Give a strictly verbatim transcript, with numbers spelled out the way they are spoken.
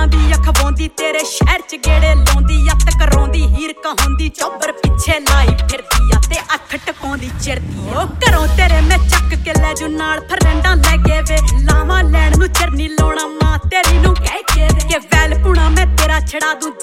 ਗੱਲਾਂ ਵੀ ਅਖਵਾਉਂਦੀ ਤੇਰੇ ਸ਼ਹਿਰ ਚ ਗੇੜੇ ਲਾਉਂਦੀ ਅੱਤ ਕਰਾਉਂਦੀ ਹੀਰ ਕਹਾਉਂਦੀ ਚੋਬਰ ਪਿੱਛੇ ਲਾਈ ਫਿਰਦੀ ਆ ਤੇ ਅੱਖ ਟਕਾਉਂਦੀ ਚਿਰਦੀ ਓ ਘਰੋਂ ਤੇਰੇ ਮੈਂ ਚੱਕ ਕੇ ਲੈ ਜੂ ਨਾਲ ਫਰੈਂਡਾਂ ਲੈ ਕੇ ਵੇ ਲਾਵਾਂ ਲੈਣ ਨੂੰ ਚਰਨੀ ਲਾਉਣਾ ਮਾਂ ਤੇਰੀ ਨੂੰ ਕਹਿ ਕੇ ਕਿ ਵੈਲ ਪੁਣਾ ਮੈਂ ਤੇਰਾ ਛੜਾ ਦੂੰ